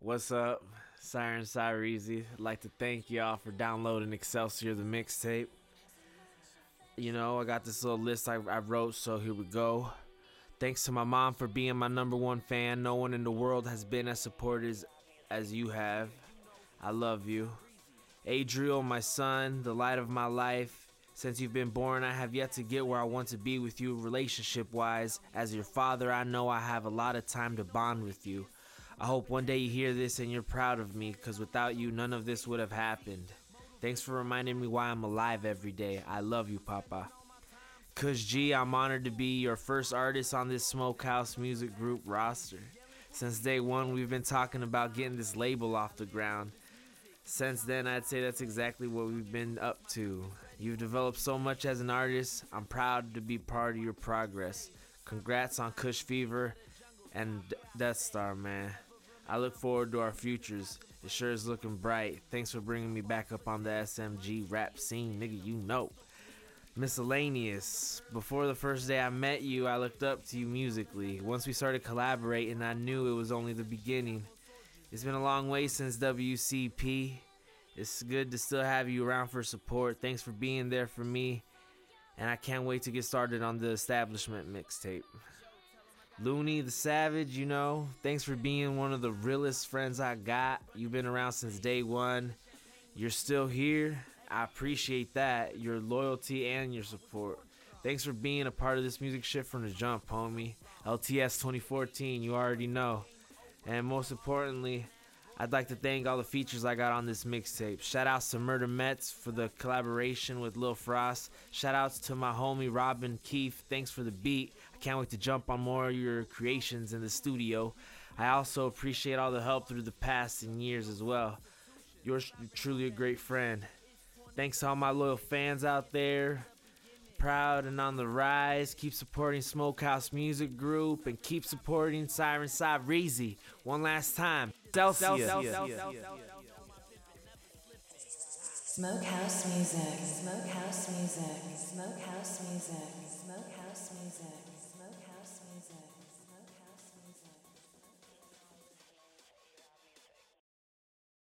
What's up? Siren Cyrezi. I'd like to thank y'all for downloading Excelsior the mixtape. I got this little list I wrote, so here we go. Thanks to my mom for being my number one fan. No one in the world has been as supportive as you have. I love you. Adriel, my son, the light of my life. Since you've been born, I have yet to get where I want to be with you relationship-wise. As your father, I know I have a lot of time to bond with you. I hope one day you hear this and you're proud of me, because without you, none of this would have happened. Thanks for reminding me why I'm alive every day. I love you, Papa. Kush G, I'm honored to be your first artist on this Smokehouse Music Group roster. Since day one, we've been talking about getting this label off the ground. Since then, I'd say that's exactly what we've been up to. You've developed so much as an artist. I'm proud to be part of your progress. Congrats on Kush Fever and Death Star, man. I look forward to our futures. It sure is looking bright. Thanks for bringing me back up on the SMG rap scene, nigga, you know. Miscellaneous. Before the first day I met you, I looked up to you musically. Once we started collaborating, I knew it was only the beginning. It's been a long way since WCP. It's good to still have you around for support. Thanks for being there for me. And I can't wait to get started on the Establishment mixtape. Looney the Savage, thanks for being one of the realest friends I got. You've been around since day one. You're still here. I appreciate that, your loyalty and your support. Thanks for being a part of this music shit from the jump, homie. LTS 2014, you already know. And most importantly, I'd like to thank all the features I got on this mixtape. Shout outs to Murder Mets for the collaboration with Lil Frost. Shout outs to my homie Robin Keefe. Thanks for the beat. I can't wait to jump on more of your creations in the studio. I also appreciate all the help through the past and years as well. You're truly a great friend. Thanks to all my loyal fans out there. Proud and on the rise. Keep supporting Smokehouse Music Group and keep supporting Siren Cyrezi. One last time. Celsius. Smokehouse music, smokehouse music, smokehouse music, smokehouse music, smokehouse music.